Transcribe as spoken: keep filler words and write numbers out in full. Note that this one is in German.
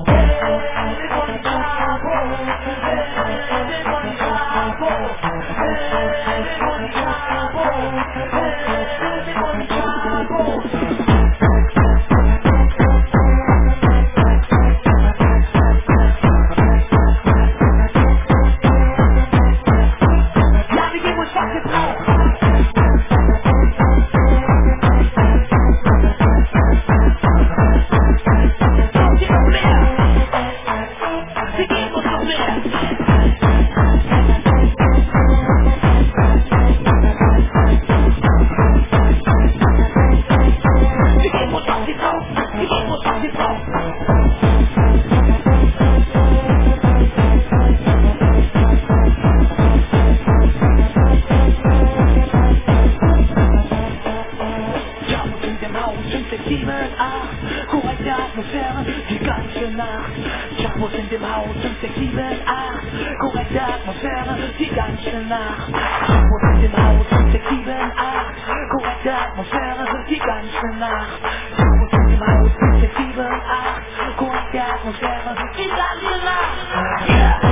Korrekte Atmosphäre, die ganze Nacht. Jambos in dem Haus, fünf, sechs, sieben, acht. Korrekte Atmosphäre, die ganze Nacht. Jambos in dem Haus, fünf, sechs, sieben, acht. Korrekte Atmosphäre, die ganze Nacht. Jambos in dem Haus, fünf, sechs, sieben, acht. Korrekte Atmosphäre, die ganze Nacht. Yeah.